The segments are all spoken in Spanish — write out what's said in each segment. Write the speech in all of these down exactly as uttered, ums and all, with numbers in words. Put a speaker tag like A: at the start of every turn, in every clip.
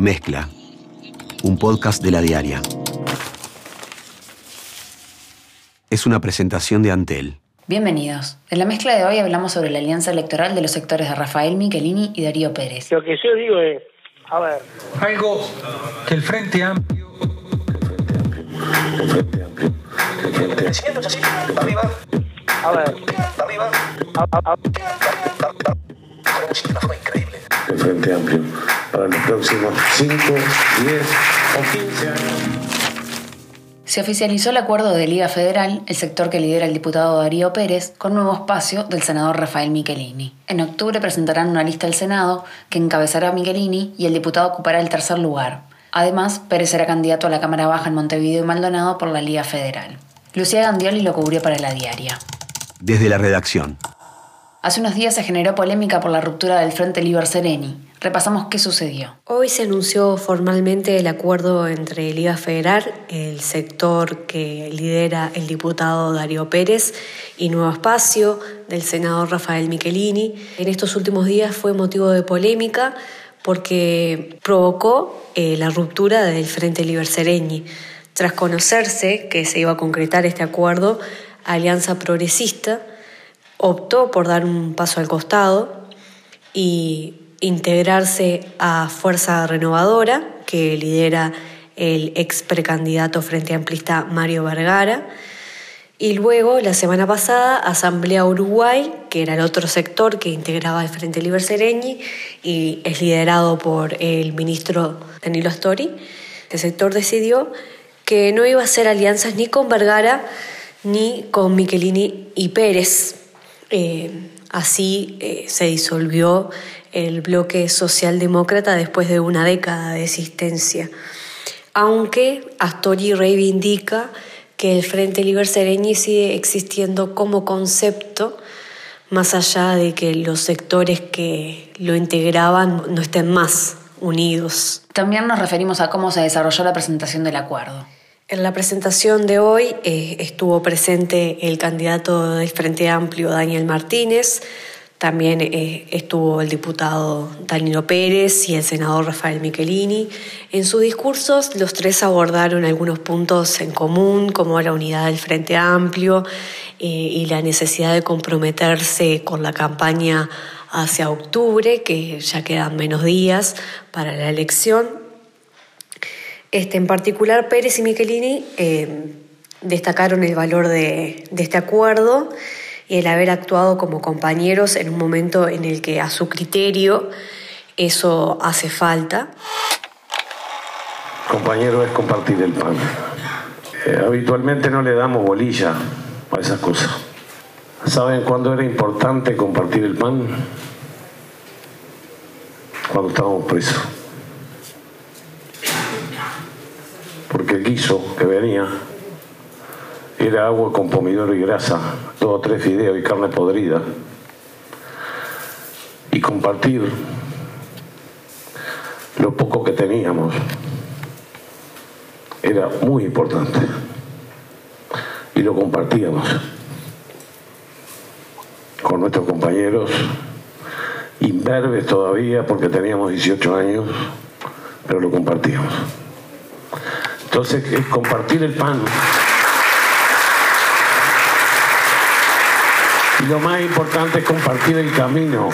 A: Mezcla, un podcast de La Diaria. Es una presentación de Antel.
B: Bienvenidos. En la mezcla de hoy hablamos sobre la alianza electoral de los sectores de Rafael Michelini y Darío Pérez.
C: Lo que yo digo es, a ver...
D: Algo que el Frente Amplio...
C: El Frente Amplio... El Frente Amplio... así, para arriba. A ver... Para arriba. Haremos una forma increíble. El Frente Amplio para los próximos cinco, diez o quince años.
B: Se oficializó el acuerdo de Liga Federal, el sector que lidera el diputado Darío Pérez, con nuevo espacio del senador Rafael Michelini. En octubre presentarán una lista al Senado que encabezará a Michelini y el diputado ocupará el tercer lugar. Además, Pérez será candidato a la Cámara Baja en Montevideo y Maldonado por la Liga Federal. Lucía Gandioli lo cubrió para La Diaria.
A: Desde la redacción.
B: Hace unos días se generó polémica por la ruptura del Frente Liber-Sereni. Repasamos qué sucedió.
E: Hoy se anunció formalmente el acuerdo entre Liga Federal, el sector que lidera el diputado Darío Pérez, y Nuevo Espacio, del senador Rafael Michelini. En estos últimos días fue motivo de polémica porque provocó eh, la ruptura del Frente Liber-Sereni. Tras conocerse que se iba a concretar este acuerdo, Alianza Progresista optó por dar un paso al costado y integrarse a Fuerza Renovadora, que lidera el ex precandidato Frente Amplista Mario Vergara, y luego, la semana pasada, Asamblea Uruguay, que era el otro sector que integraba el Frente Liber-Sereni y es liderado por el ministro Danilo Astori. El sector decidió que no iba a hacer alianzas ni con Vergara ni con Michelini y Pérez. Eh, así eh, se disolvió el bloque socialdemócrata después de una década de existencia. Aunque Astori reivindica que el Frente Liber-Sereni sigue existiendo como concepto, más allá de que los sectores que lo integraban no estén más unidos.
B: También nos referimos a cómo se desarrolló la presentación del acuerdo.
E: En la presentación de hoy eh, estuvo presente el candidato del Frente Amplio, Daniel Martínez, también eh, estuvo el diputado Darío Pérez y el senador Rafael Michelini. En sus discursos los tres abordaron algunos puntos en común, como la unidad del Frente Amplio eh, y la necesidad de comprometerse con la campaña hacia octubre, que ya quedan menos días para la elección. Este, en particular, Pérez y Michelini eh, destacaron el valor de, de este acuerdo y el haber actuado como compañeros en un momento en el que, a su criterio, eso hace falta.
C: Compañero es compartir el pan. Eh, habitualmente no le damos bolilla a esas cosas. ¿Saben cuándo era importante compartir el pan? Cuando estábamos presos. Porque el guiso que venía era agua con pomidoro y grasa, dos o tres fideos y carne podrida. Y compartir lo poco que teníamos era muy importante. Y lo compartíamos con nuestros compañeros, imberbes todavía porque teníamos dieciocho años, pero lo compartíamos. Entonces, es compartir el pan. Y lo más importante es compartir el camino.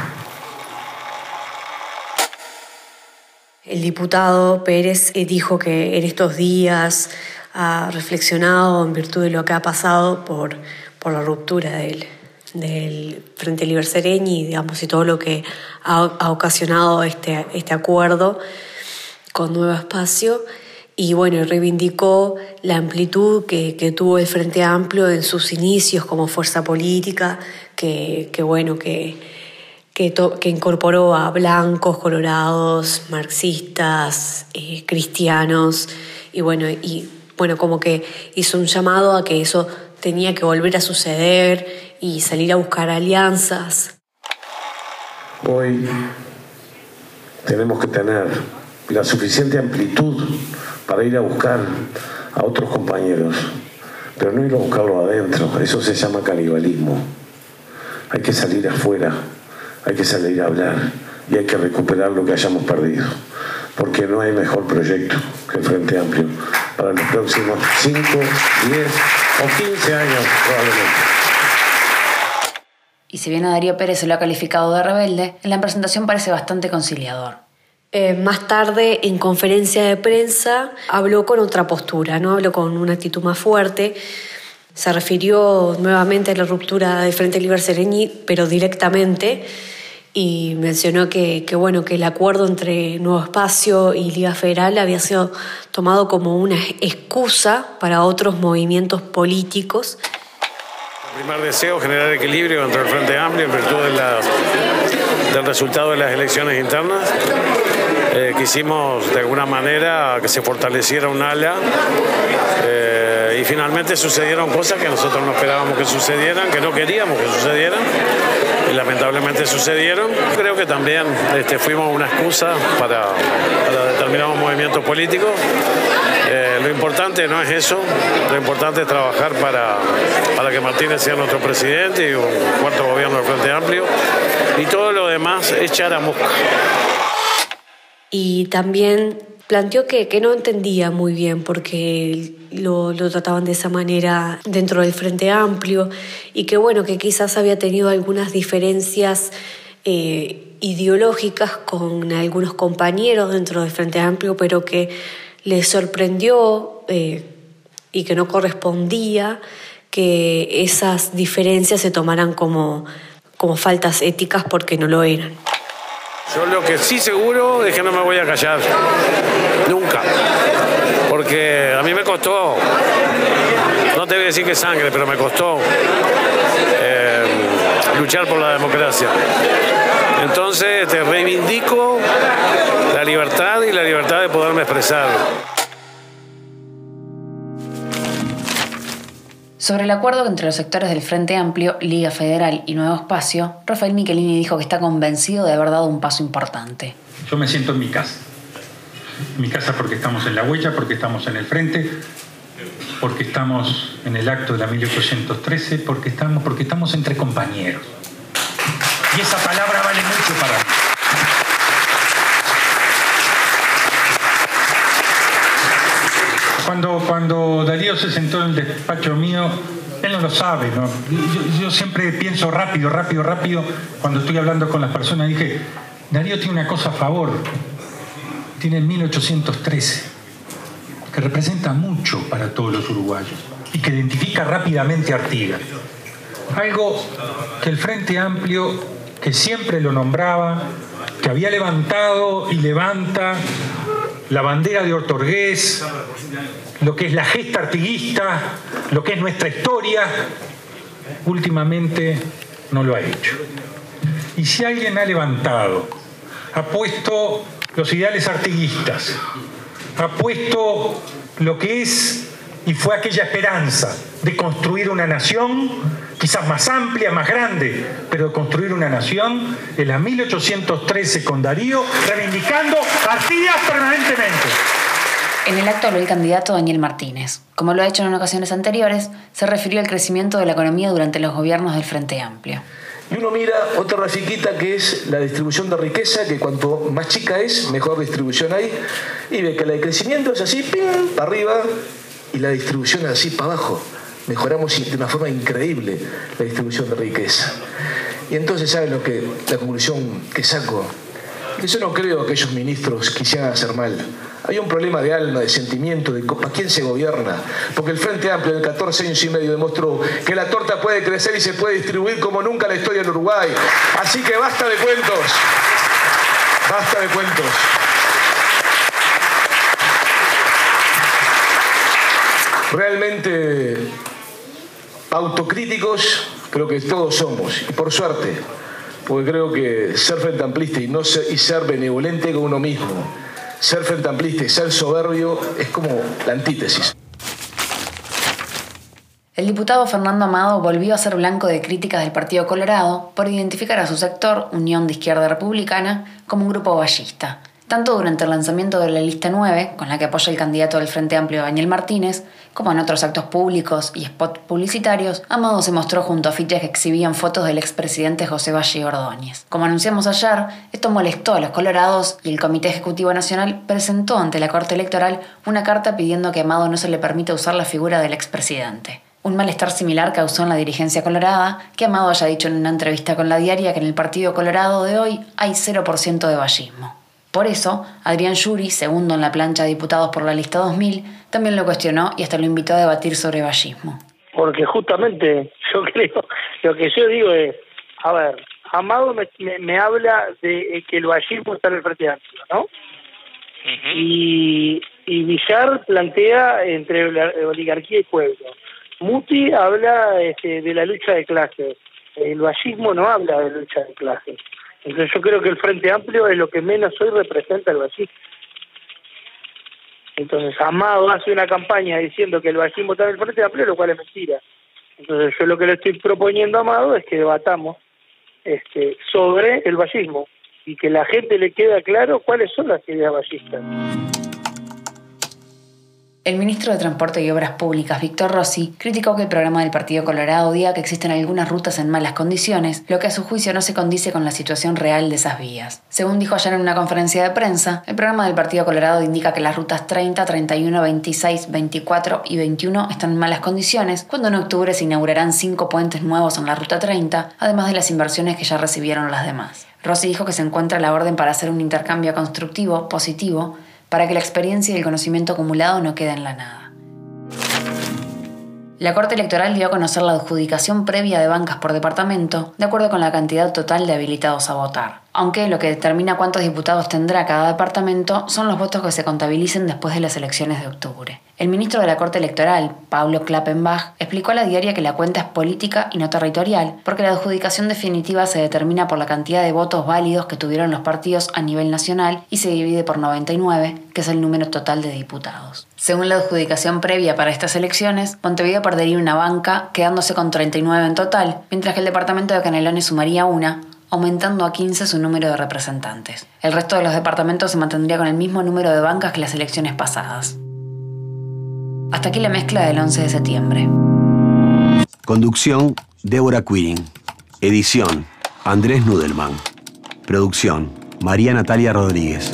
E: El diputado Pérez dijo que en estos días ha reflexionado en virtud de lo que ha pasado por, por la ruptura del, del Frente Liber-Sereni, digamos, y todo lo que ha, ha ocasionado este, este acuerdo con Nuevo Espacio. Y bueno, reivindicó la amplitud que, que tuvo el Frente Amplio en sus inicios como fuerza política, que, que bueno, que, que, to, que incorporó a blancos, colorados, marxistas, eh, cristianos, y bueno, y bueno, como que hizo un llamado a que eso tenía que volver a suceder y salir a buscar alianzas.
C: Hoy tenemos que tener la suficiente amplitud para ir a buscar a otros compañeros, pero no ir a buscarlo adentro. Eso se llama canibalismo. Hay que salir afuera, hay que salir a hablar y hay que recuperar lo que hayamos perdido. porque no hay mejor proyecto que el Frente Amplio para los próximos cinco, diez o quince años probablemente.
B: Y si bien a Darío Pérez se lo ha calificado de rebelde, en la presentación parece bastante conciliador.
E: Eh, más tarde, en conferencia de prensa, habló con otra postura, ¿no? Habló con una actitud más fuerte. Se refirió nuevamente a la ruptura del Frente Libre Sereni, pero directamente, y mencionó que, que, bueno, que el acuerdo entre Nuevo Espacio y Liga Federal había sido tomado como una excusa para otros movimientos políticos.
C: El primer deseo, generar equilibrio entre el Frente Amplio en virtud de la, del resultado de las elecciones internas. Eh, quisimos de alguna manera que se fortaleciera un ala eh, y finalmente sucedieron cosas que nosotros no esperábamos que sucedieran, que no queríamos que sucedieran y lamentablemente sucedieron. Creo que también este, fuimos una excusa para, para determinados movimientos políticos. Eh, lo importante no es eso, lo importante es trabajar para, para que Martínez sea nuestro presidente y un cuarto gobierno del Frente Amplio, y todo lo demás es charamusca.
E: Y también planteó que, que no entendía muy bien por qué lo, lo trataban de esa manera dentro del Frente Amplio, y que bueno, que quizás había tenido algunas diferencias eh, ideológicas con algunos compañeros dentro del Frente Amplio, pero que le sorprendió eh, y que no correspondía que esas diferencias se tomaran como, como faltas éticas, porque no lo eran.
C: Yo lo que sí seguro es que no me voy a callar, nunca, porque a mí me costó, no te voy a decir que sangre, pero me costó eh, luchar por la democracia. Entonces te reivindico la libertad y la libertad de poderme expresar.
B: Sobre el acuerdo entre los sectores del Frente Amplio, Liga Federal y Nuevo Espacio, Rafael Michelini dijo que está convencido de haber dado un paso importante.
D: Yo me siento en mi casa. En mi casa porque estamos en la huella, porque estamos en el frente, porque estamos en el acto de la mil ochocientos trece, porque estamos, porque estamos entre compañeros. Y esa palabra vale mucho para mí. Cuando, cuando Darío se sentó en el despacho mío, él no lo sabe, ¿no? Yo, yo siempre pienso rápido, rápido, rápido. Cuando estoy hablando con las personas, dije, Darío tiene una cosa a favor. Tiene mil ochocientos trece, que representa mucho para todos los uruguayos y que identifica rápidamente a Artigas. Algo que el Frente Amplio, que siempre lo nombraba, que había levantado y levanta la bandera de Ortorgués, lo que es la gesta artiguista, lo que es nuestra historia, últimamente no lo ha hecho. Y si alguien ha levantado, ha puesto los ideales artiguistas, ha puesto lo que es y fue aquella esperanza de construir una nación, quizás más amplia, más grande, pero de construir una nación, en la mil ochocientos trece con Darío, reivindicando a Artigas permanentemente.
B: En el acto habló el candidato Daniel Martínez. Como lo ha hecho en ocasiones anteriores, se refirió al crecimiento de la economía durante los gobiernos del Frente Amplio.
F: Y uno mira otra rayiquita que es la distribución de riqueza, que cuanto más chica es, mejor distribución hay, y ve que la de crecimiento es así, ¡pim!, para arriba, y la distribución es así, para abajo. Mejoramos de una forma increíble la distribución de riqueza. Y entonces, ¿saben lo que, la conclusión que saco? Que yo no creo que aquellos ministros quisieran hacer mal. Hay un problema de alma, de sentimiento, de para quién se gobierna. Porque el Frente Amplio en catorce años y medio demostró que la torta puede crecer y se puede distribuir como nunca en la historia del Uruguay. Así que basta de cuentos. Basta de cuentos. Realmente autocríticos creo que todos somos, y por suerte, porque creo que ser frente amplista y, no ser, y ser benevolente con uno mismo, ser frente amplista y ser soberbio es como la antítesis.
B: El diputado Fernando Amado volvió a ser blanco de críticas del Partido Colorado por identificar a su sector, Unión de Izquierda Republicana, como un grupo vallista, Tanto durante el lanzamiento de la lista nueve, con la que apoya el candidato del Frente Amplio Daniel Martínez, como en otros actos públicos y spots publicitarios, Amado se mostró junto a afiches que exhibían fotos del expresidente José Valle Ordóñez. Como anunciamos ayer, esto molestó a los colorados y el Comité Ejecutivo Nacional presentó ante la Corte Electoral una carta pidiendo que a Amado no se le permita usar la figura del expresidente. Un malestar similar causó en la dirigencia colorada que Amado haya dicho en una entrevista con La Diaria que en el Partido Colorado de hoy hay cero por ciento de vallismo. Por eso, Adrián Yuri, segundo en la plancha de diputados por la lista dos mil, también lo cuestionó y hasta lo invitó a debatir sobre vallismo.
G: Porque justamente yo creo, lo que yo digo es, a ver, Amado me, me, me habla de que el vallismo está en el Frente Amplio, ¿no? Uh-huh. Y, y Villar plantea entre la oligarquía y pueblo. Muti habla este, de la lucha de clases. El vallismo no habla de lucha de clases. Entonces yo creo que el Frente Amplio es lo que menos hoy representa el vallismo. Entonces Amado hace una campaña diciendo que el vallismo está en el Frente Amplio, lo cual es mentira. Entonces yo lo que le estoy proponiendo a Amado es que debatamos este, sobre el vallismo y que la gente le quede claro cuáles son las ideas vallistas.
B: El ministro de Transporte y Obras Públicas, Víctor Rossi, criticó que el programa del Partido Colorado diga que existen algunas rutas en malas condiciones, lo que a su juicio no se condice con la situación real de esas vías. Según dijo ayer en una conferencia de prensa, el programa del Partido Colorado indica que las rutas treinta, treinta y uno, veintiséis, veinticuatro y veintiuno están en malas condiciones, cuando en octubre se inaugurarán cinco puentes nuevos en la ruta treinta, además de las inversiones que ya recibieron las demás. Rossi dijo que se encuentra a la orden para hacer un intercambio constructivo, positivo, para que la experiencia y el conocimiento acumulado no queden en la nada. La Corte Electoral dio a conocer la adjudicación previa de bancas por departamento, de acuerdo con la cantidad total de habilitados a votar. Aunque lo que determina cuántos diputados tendrá cada departamento son los votos que se contabilicen después de las elecciones de octubre. El ministro de la Corte Electoral, Pablo Klappenbach, explicó a La Diaria que la cuenta es política y no territorial, porque la adjudicación definitiva se determina por la cantidad de votos válidos que tuvieron los partidos a nivel nacional y se divide por noventa y nueve, que es el número total de diputados. Según la adjudicación previa para estas elecciones, Montevideo perdería una banca, quedándose con treinta y nueve en total, mientras que el departamento de Canelones sumaría una, aumentando a quince su número de representantes. El resto de los departamentos se mantendría con el mismo número de bancas que las elecciones pasadas. Hasta aquí la mezcla del once de septiembre.
A: Conducción, Débora Quirin. Edición, Andrés Nudelman. Producción, María Natalia Rodríguez.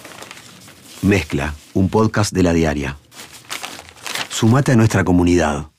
A: Mezcla, un podcast de La Diaria. Sumate a nuestra comunidad.